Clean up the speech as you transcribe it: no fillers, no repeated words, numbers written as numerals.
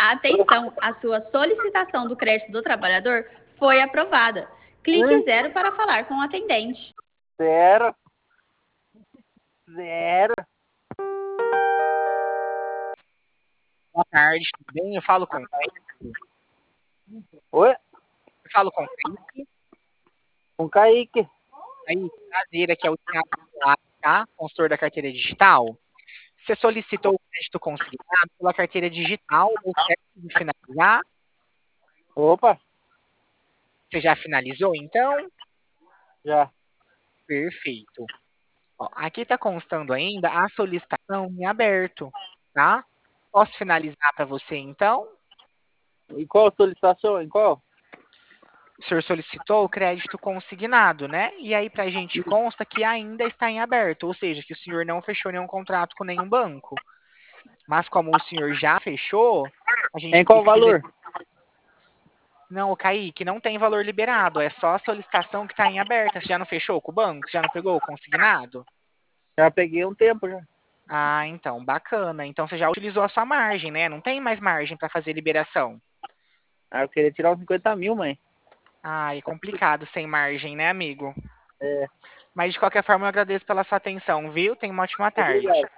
Atenção, a sua solicitação do crédito do trabalhador foi aprovada. Clique 0 para falar com o atendente. Zero. Zero. Boa tarde, tudo bem? Eu falo com Oi? Eu falo com o Kaique. Com Kaique. Aí, prazer, aqui é o Thiago, tá? Consultor da carteira digital. Você solicitou o crédito consignado pela carteira digital, deu certo de finalizar? Opa, Você já finalizou, então? já. Perfeito. Ó, aqui está constando ainda a solicitação em aberto, tá? Posso finalizar para você, então? E qual solicitação? Em qual? O senhor solicitou o crédito consignado, né? E aí, para a gente consta que ainda está em aberto, ou seja, que o senhor não fechou nenhum contrato com nenhum banco. Mas como o senhor já fechou, a gente Em qual precisa. valor? Não, Kaique, não tem valor liberado, é só a solicitação que está em aberta. Você já não fechou com o banco? Você já não pegou o consignado? Já peguei um tempo já. Ah, então, bacana. Então você já utilizou a sua margem, né? Não tem mais margem para fazer liberação. Ah, eu queria tirar uns 50 mil, mãe. Ah, é complicado sem margem, né, amigo? É. Mas de qualquer forma, eu agradeço pela sua atenção, viu? Tenha uma ótima tarde. Obrigado.